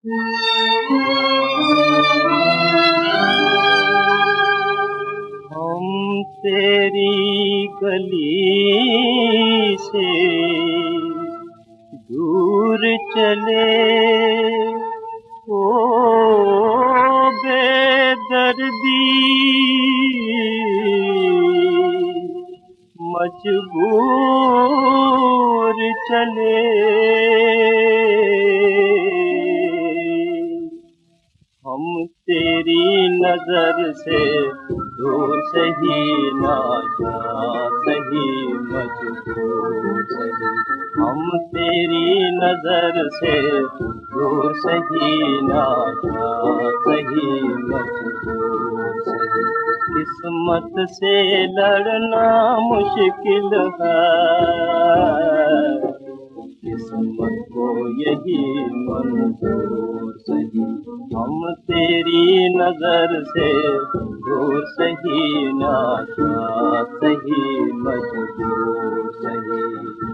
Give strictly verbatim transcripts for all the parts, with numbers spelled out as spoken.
हम तेरी गली से दूर चले, ओ बेदर्दी मजबूर चले। हम तेरी नजर से दूर सही नाशा सही मजबूर सही। हम तेरी नजर से दूर सही नाशा सही मजबूर सही। किस्मत से लड़ना मुश्किल है, किस्मत को यही मंजूर सही। हम तेरी नजर से दूर सही नाशा सही मजबूर सही।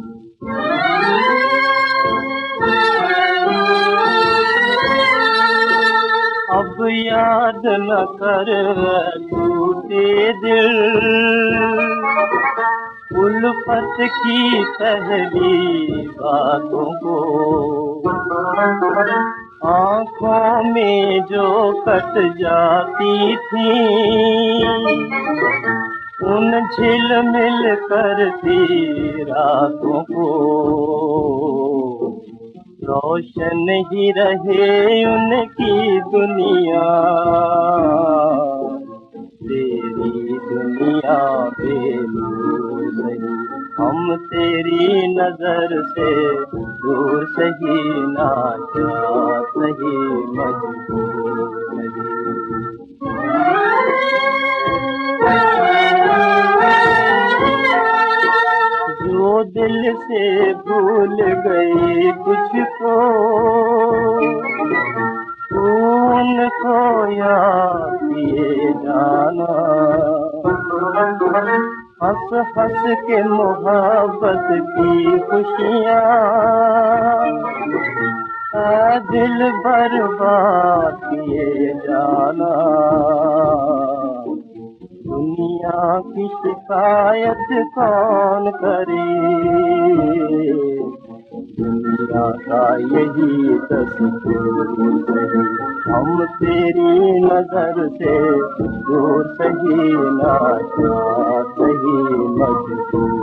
अब याद न कर टूटे दिल, उल्फत की पहली बातों को। आँखों में जो कट जाती थी उन झिलमिल करती रातों को। रोशन ही रहे उनकी दुनिया, तेरी दुनिया बेनूर सही। हम तेरी नजर से दूर सही नाशा सही मजबूर सही। जो दिल से भूल गई तुझको, उनको याद किए जाना। हंस हंस के मोहब्बत की खुशियाँ दिल बर्बाद किए जाना। दुनिया की शिकायत कौन करे, दुनिया का यही दस्तूर सही। हम तेरी नजर से दूर सही नाशा सही मजबूर।